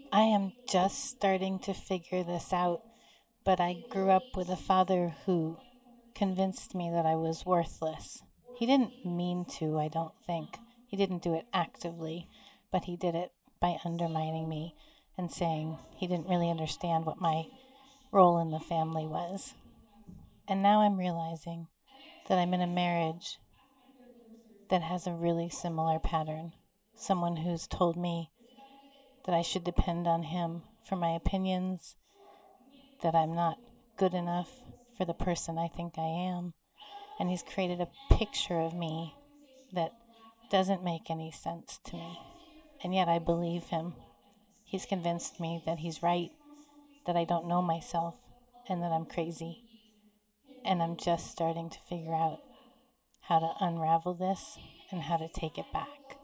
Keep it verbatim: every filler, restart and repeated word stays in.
I am just starting to figure this out, but I grew up with a father who convinced me that I was worthless. He didn't mean to, I don't think. He didn't do it actively, but he did it by undermining me and saying he didn't really understand what my role in the family was. And now I'm realizing that I'm in a marriage that has a really similar pattern. Someone who's told me that I should depend on him for my opinions, that I'm not good enough for the person I think I am. And he's created a picture of me that doesn't make any sense to me. And yet I believe him. He's convinced me that he's right, that I don't know myself, and that I'm crazy. And I'm just starting to figure out how to unravel this and how to take it back.